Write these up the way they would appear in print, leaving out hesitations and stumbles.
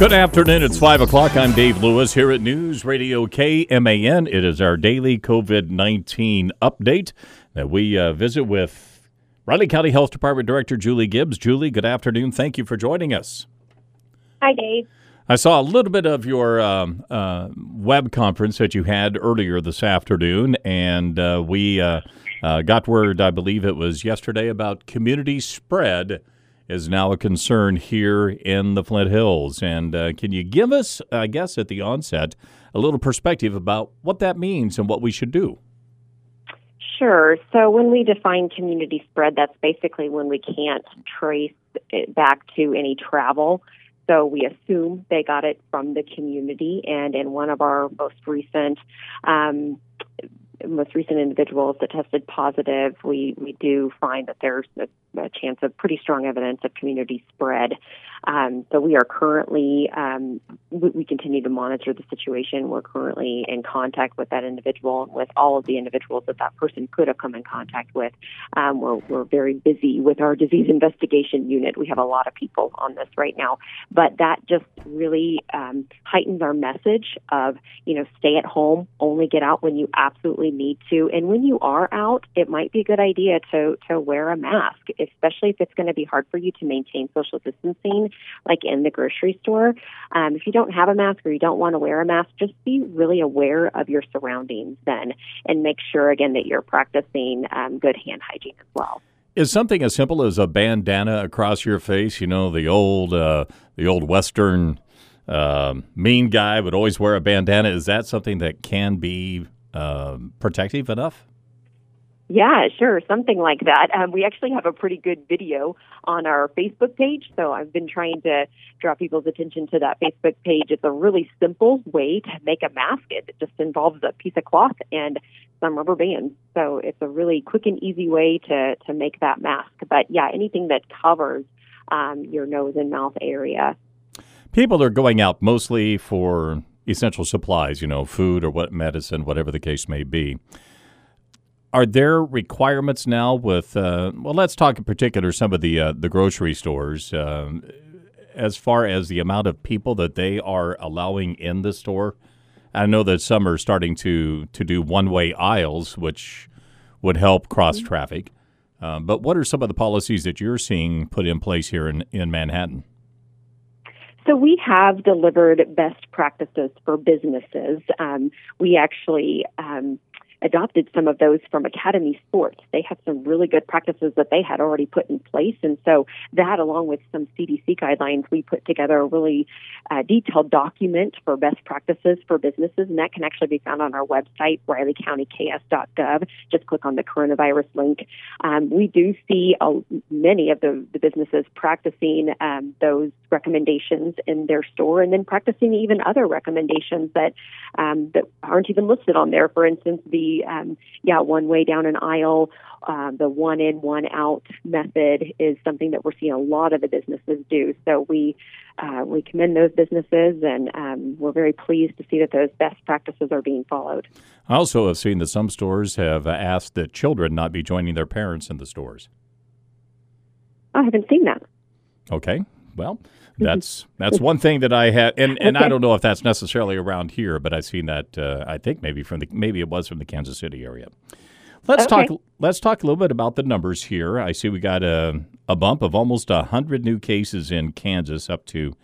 Good afternoon. It's 5 o'clock. I'm Dave Lewis here at News Radio KMAN. It is our daily COVID-19 update that we visit with Riley County Health Department Director Julie Gibbs. Julie, good afternoon. Thank you for joining us. Hi, Dave. I saw a little bit of your web conference that you had earlier this afternoon, and we got word, I believe it was yesterday, about community spread is now a concern here in the Flint Hills. And can you give us, I guess at the onset, a little perspective about what that means and what we should do? Sure. So when we define community spread, that's basically when we can't trace it back to any travel. So we assume they got it from the community. And in one of our most recent individuals that tested positive, we do find that there's a chance of pretty strong evidence of community spread. So we are currently, we continue to monitor the situation. We're currently in contact with that individual, with all of the individuals that person could have come in contact with. We're very busy with our disease investigation unit. We have a lot of people on this right now, but that just really heightens our message of, stay at home, only get out when you absolutely need to. And when you are out, it might be a good idea to wear a mask, especially if it's going to be hard for you to maintain social distancing, like in the grocery store. If you don't have a mask or you don't want to wear a mask, just be really aware of your surroundings then, and make sure, again, that you're practicing good hand hygiene as well. Is something as simple as a bandana across your face, the old Western mean guy would always wear a bandana, is that something that can be protective enough? Yeah, sure. Something like that. We actually have a pretty good video on our Facebook page, so I've been trying to draw people's attention to that Facebook page. It's a really simple way to make a mask. It just involves a piece of cloth and some rubber bands. So it's a really quick and easy way to make that mask. But yeah, anything that covers your nose and mouth area. People are going out mostly for essential supplies, food or medicine, whatever the case may be. Are there requirements now with, let's talk in particular some of the grocery stores, as far as the amount of people that they are allowing in the store? I know that some are starting to do one-way aisles, which would help cross-traffic. But what are some of the policies that you're seeing put in place here in Manhattan? So we have delivered best practices for businesses. We actually adopted some of those from Academy Sports. They have some really good practices that they had already put in place. And so that, along with some CDC guidelines, we put together a really detailed document for best practices for businesses. And that can actually be found on our website, RileyCountyKS.gov. Just click on the coronavirus link. We do see many of the businesses practicing those recommendations in their store, and then practicing even other recommendations that aren't even listed on there. For instance, the one way down an aisle, the one in, one out method is something that we're seeing a lot of the businesses do. So we commend those businesses, and we're very pleased to see that those best practices are being followed. I also have seen that some stores have asked that children not be joining their parents in the stores. I haven't seen that. Okay. Well, that's one thing that I had, and Okay. I don't know if that's necessarily around here, but I've seen that. I think maybe it was from the Kansas City area. Let's talk a little bit about the numbers here. I see we got a bump of almost 100 new cases in Kansas, up to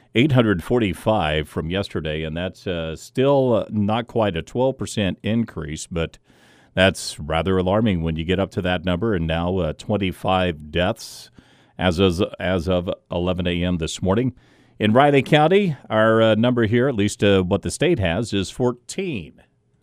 845 from yesterday, and that's still not quite a 12% increase, but that's rather alarming when you get up to that number. And now 25 deaths as of 11 a.m. this morning. In Riley County, our number here, at least what the state has, is 14.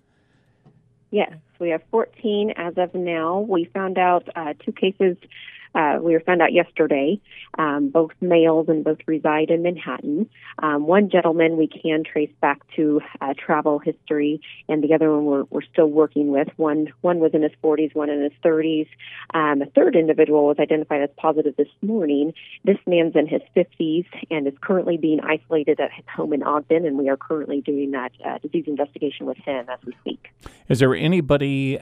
Yes, we have 14 as of now. We found out 2 cases. We were found out yesterday. Both males and both reside in Manhattan. One gentleman we can trace back to travel history, and the other one we're still working with. One was in his 40s, one in his 30s. The third individual was identified as positive this morning. This man's in his 50s and is currently being isolated at his home in Ogden, and we are currently doing that disease investigation with him as we speak. Is there anybody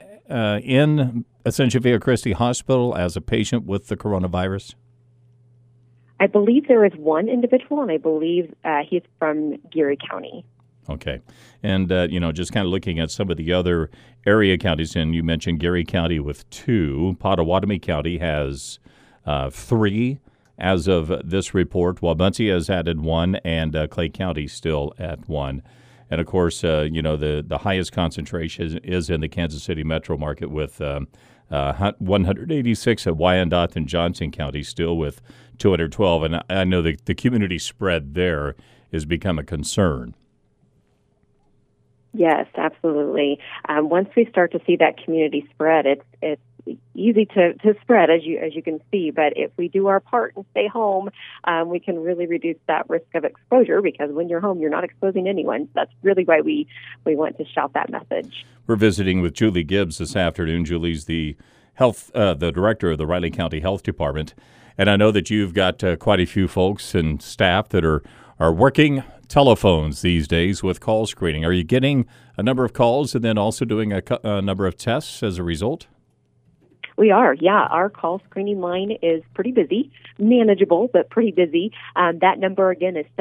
in Ascension Via Christi Hospital as a patient with the coronavirus? I believe there is one individual, and I believe he's from Geary County. Okay. And, just kind of looking at some of the other area counties, and you mentioned Geary County with 2. Pottawatomie County has 3 as of this report, while Muncie has added 1, and Clay County still at 1. And, of course, the highest concentration is in the Kansas City metro market with 186 at Wyandotte and Johnson County, still with 212. And I know the community spread there has become a concern. Yes, absolutely. Once we start to see that community spread, it's easy to spread, as you can see. But if we do our part and stay home, we can really reduce that risk of exposure, because when you're home, you're not exposing anyone. That's really why we want to shout that message. We're visiting with Julie Gibbs this afternoon. Julie's the director of the Riley County Health Department. And I know that you've got quite a few folks and staff that are working telephones these days with call screening. Are you getting a number of calls and then also doing a number of tests as a result? We are, yeah. Our call screening line is pretty busy, manageable, but pretty busy. That number, again, is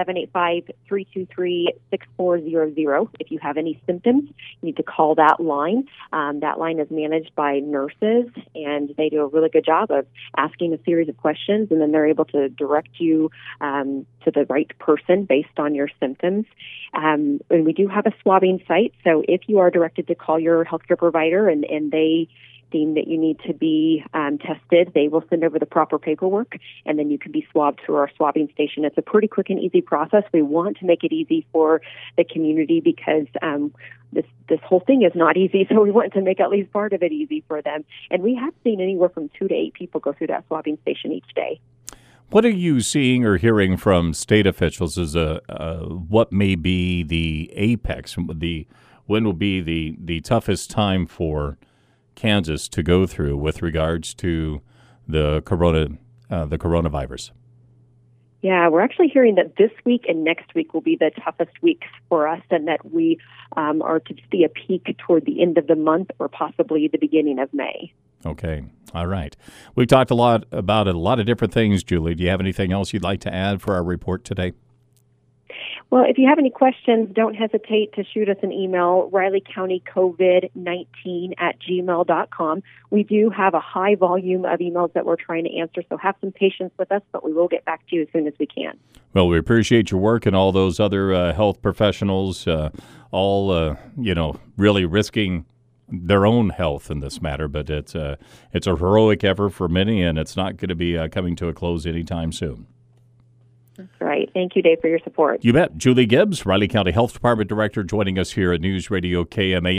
785-323-6400. If you have any symptoms, you need to call that line. That line is managed by nurses, and they do a really good job of asking a series of questions, and then they're able to direct you to the right person based on your symptoms. And we do have a swabbing site, so if you are directed to call your healthcare provider and they deem that you need to be tested, they will send over the proper paperwork, and then you can be swabbed through our swabbing station. It's a pretty quick and easy process. We want to make it easy for the community because this whole thing is not easy, so we want to make at least part of it easy for them. And we have seen anywhere from 2 to 8 people go through that swabbing station each day. What are you seeing or hearing from state officials as what may be the apex, when will be the toughest time for Kansas to go through with regards to the coronavirus? Yeah, we're actually hearing that this week and next week will be the toughest weeks for us, and that we are to see a peak toward the end of the month or possibly the beginning of May. Okay. All right. We've talked a lot about a lot of different things, Julie. Do you have anything else you'd like to add for our report today? Well, if you have any questions, don't hesitate to shoot us an email, rileycountycovid19@gmail.com. We do have a high volume of emails that we're trying to answer, so have some patience with us, but we will get back to you as soon as we can. Well, we appreciate your work and all those other health professionals, really risking their own health in this matter, but it's a heroic effort for many, and it's not going to be coming to a close anytime soon. That's right. Thank you, Dave, for your support. You bet. Julie Gibbs, Riley County Health Department Director, joining us here at News Radio KMA.